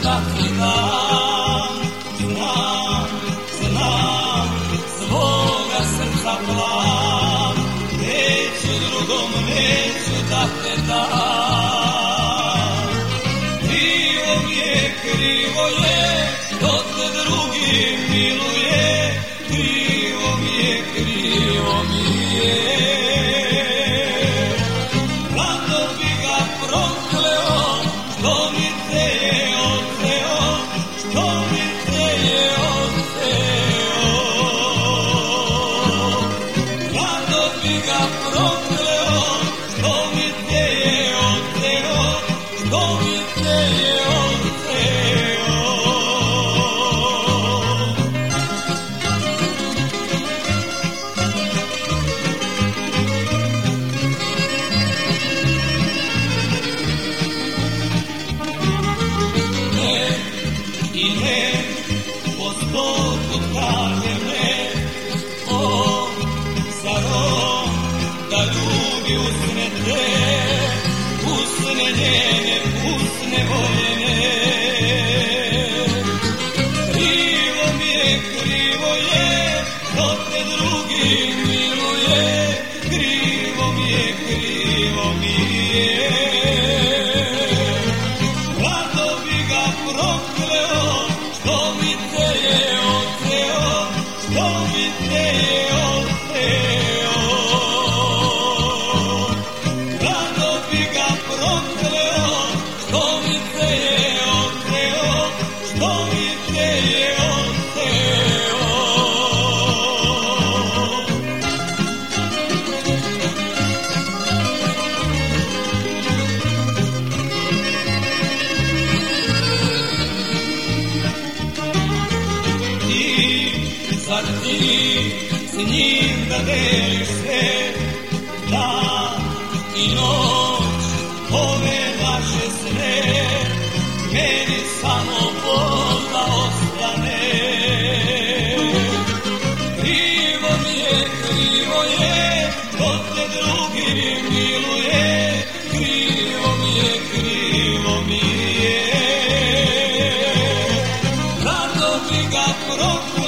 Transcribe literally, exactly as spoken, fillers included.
da ti dam. Znam, znam, svoga srca plan, neću drugom, neću da te dam. Krivo mi je, krivo je, što te drugi miluje, krivo mi je, krivo mi je. Rado bi ga prokleo, što mi te je oteo, što mi te je oteo. Rado bi ga prokleo, što mi te je oteo, što mi te je oteo. I ne, po sto put kaže me, o, zar on da ljubi usne te, usne njene, usne voljene. Krivo mi je, krivo je, što te drugi miluje, krivo mi je, krivo mi je. Rado bi ga prokleo, što mi te je oteo, što mi te je oteo. Rado bi ga prokleo, što mi te je oteo, što mi te je oteo. Zar ti s njim da deliš sve, dan i noć, ove naše sne, meni samo bol da ostane. Krivo mi je, krivo je, što te drugi miluje, krivo mi je, krivo mi je. Rado bi ga prokleo,